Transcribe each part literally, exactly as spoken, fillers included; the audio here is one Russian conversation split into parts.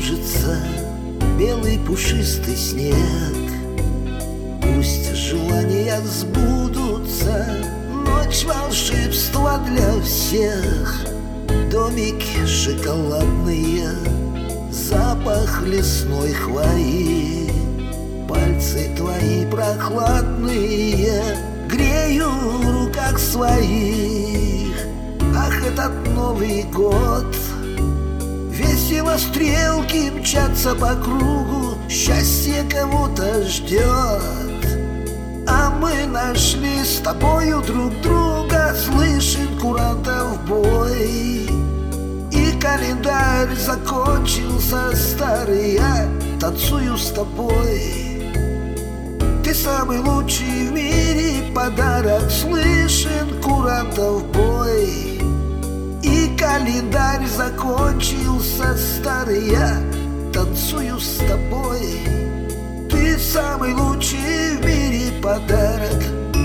кружится белый пушистый снег. Пусть желания сбудутся, ночь волшебства для всех. Домики шоколадные, запах лесной хвои, пальцы твои прохладные грею в руках своих. Ах, этот Новый год! Весело стрелки мчатся по кругу, счастье кого-то ждет. А мы нашли с тобою друг друга, слышен курантов бой. И календарь закончился старый, я танцую с тобой. Ты самый лучший в мире подарок, слышен курантов бой. И календарь закончился старый, я танцую с тобой. Ты самый лучший в мире подарок.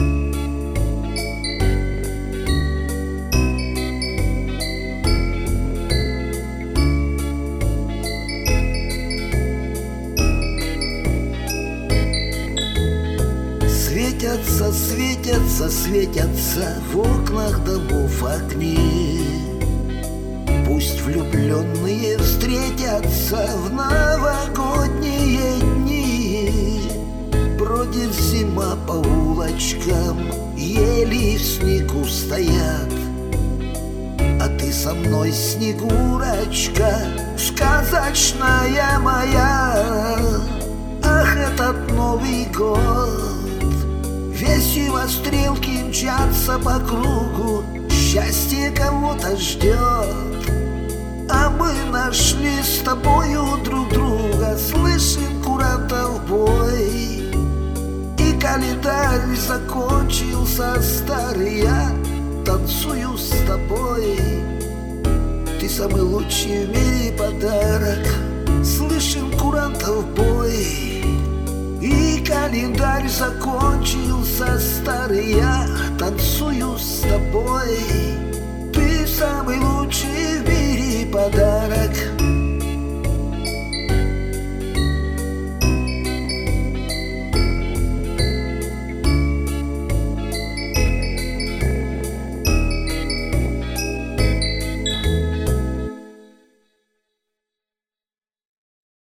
Светятся, светятся, светятся в окнах домов огни. Пусть влюбленные встретятся в новогодние дни. Бродит зима по улочкам, ели в снегу стоят. А ты со мной, Снегурочка, сказочная моя. Ах, этот Новый год! Весело стрелки мчатся по кругу, счастье кого-то ждет. А мы нашли с тобою друг друга, слышен курантов бой. И календарь закончился старый, я танцую с тобой. Ты самый лучший в мире подарок, слышен курантов бой. И календарь закончился старый, я танцую с тобой. Ты самый лучший в мире подарок.